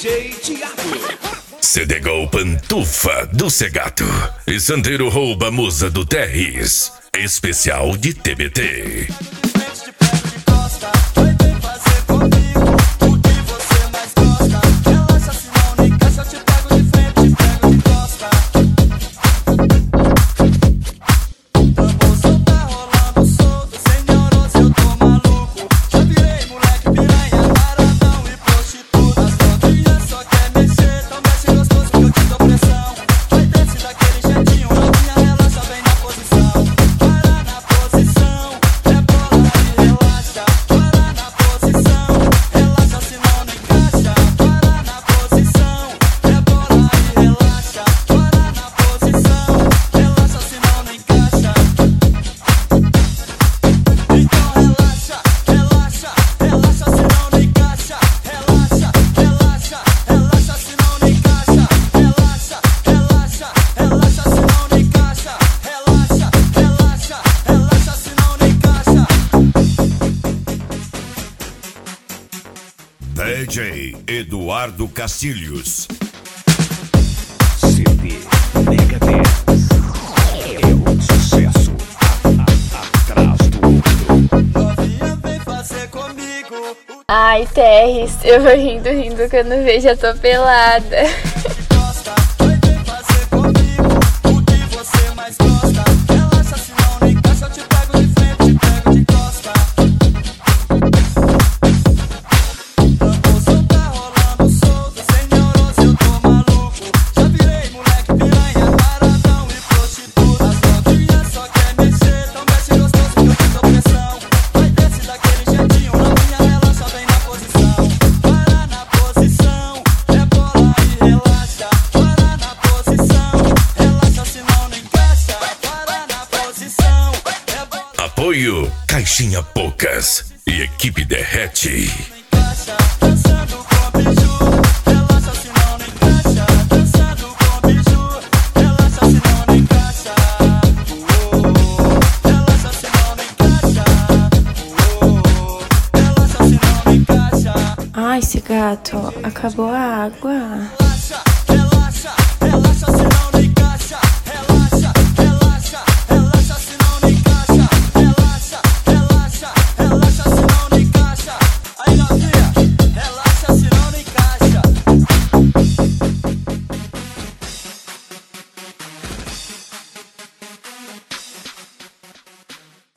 DJ Thiago. Cedegol Pantufa do Segato e Santeiro rouba a musa do Terris. Especial de TBT. DJ Eduardo Castilhos. CD Mega 10 é um sucesso atrás do outro. Novinha, vem fazer comigo. Ai, Terris, eu vou rindo quando vejo a tua pelada. Gosta, vai vem fazer comigo. O que você mais gosta? Relaxa, se não encaixa, eu te pego de frente, te pego de costa. Tamborzão tá rolando solto, sem neurose eu tô maluco. Já virei moleque piranha, paradão e prostituta. As novinhas só quer mexer, então mexe gostoso que eu te dou pressão. Vai desce daquele jeitinho, novinha, relaxa bem na posição. Para na posição, rebola e relaxa. Para na posição, relaxa se não encaixa. Para na posição, rebola Apoio Caixinha Poucas e Equipe Derrete. e encaixa. Dançando com biju, relaxa se não encaixa. Dançando com biju, relaxa se não encaixa. Relaxa se não encaixa. Relaxa se não encaixa. Ai, esse gato, acabou a água. Relaxa.